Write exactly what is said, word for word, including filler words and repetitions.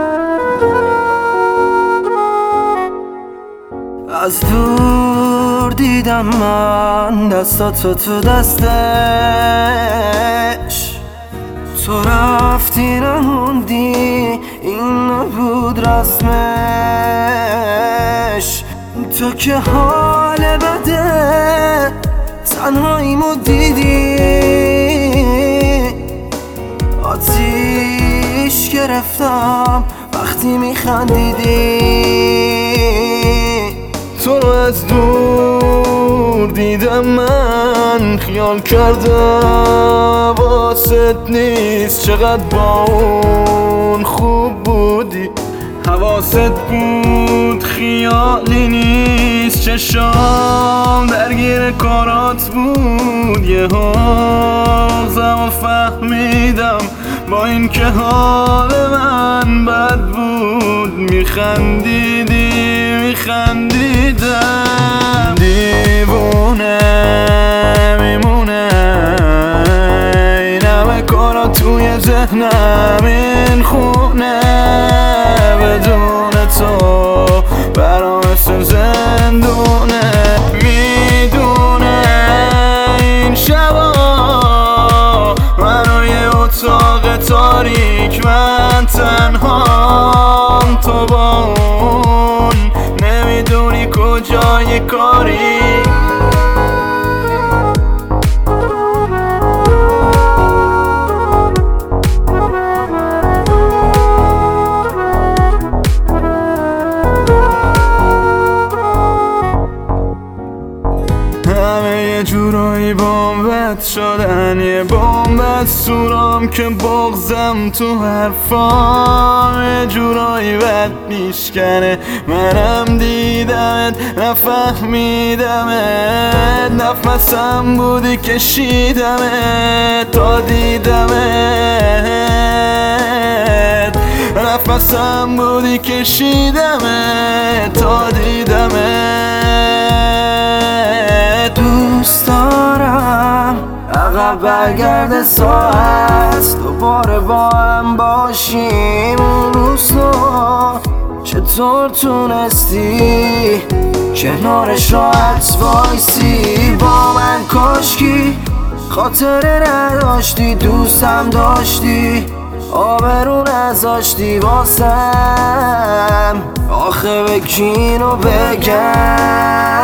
از دور دیدم من دستاتو تو دستش، تو رفتی نموندی، این نبود رسمش. تو که حال بده تنهاییمو دیدی، آتیش گرفتم وقتی میخندیدی. تو رو از دور دیدم من، خیال کردم واسط نیست چقدر با اون خوب بودی. حواست بود خیالی نیست، چشام درگیر کارات بود. یه حافظم و فهمیدم با این که حال من بد بود. میخندیدی میخندیدم، دیوونه میمونه این همه کارا توی ذهنم، این خونه بدون تو برام مثل زندونه. میدونه این شبا منو یه اتاق تاریک، من تنهام، تو با اون نمیدونی کجای کاری. همه یه جورایی بامبت شدن، یه بامبت سورام که بغزم تو حرفام یه جورایی بد میشکنه. منم دیدمت نفهمیدمت، نفسم بودی کشیدمت تا دیدمت. نفسم بودی کشیدمت تا دیدمت. دوست دارم عقب برگرد ساعت، دوباره با هم باشیم اون روزا. چطور تونستی کنارش راحت وایسی با من؟ کاشکی خاطره نداشتی، دوستم داشتی، آبرو نذاشتی واسم. آخه به کی اینو بگم؟